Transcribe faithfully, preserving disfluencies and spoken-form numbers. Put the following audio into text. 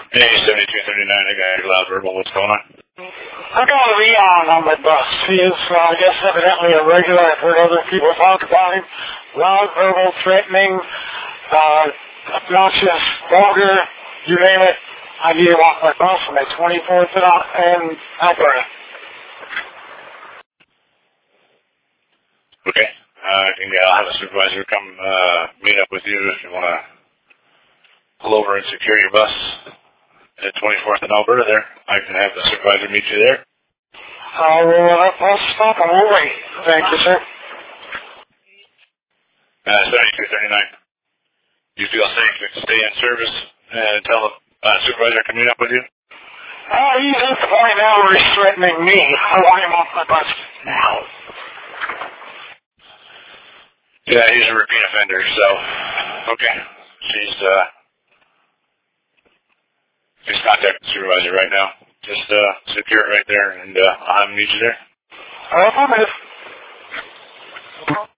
Hey, seventy-two thirty-nine, I got your loud verbal. What's going on? I got a Leon on my bus. He is, uh, I guess, evidently a regular. I've heard other people talk about him. Loud, verbal, threatening, uh, obnoxious, vulgar, you name it. I need him off my bus on my twenty-fourth and Alberta. Okay. Uh, I can, I'll have a supervisor come uh, meet up with you if you want to pull over and secure your bus at twenty-fourth and Alberta there. I can have the supervisor meet you there. Uh, well, I'll stop. I will wait. Thank you, sir. Uh, seventy-two thirty-nine. You feel safe to stay in service and tell the uh, supervisor to meet up with you? Uh, he's at the point now where he's threatening me. I want him off my bus now. Yeah, he's a repeat offender, so, okay. She's, uh, she's contacting the supervisor right now. Just, uh, secure it right there, and, uh, I'll have him meet you there. All right, I'm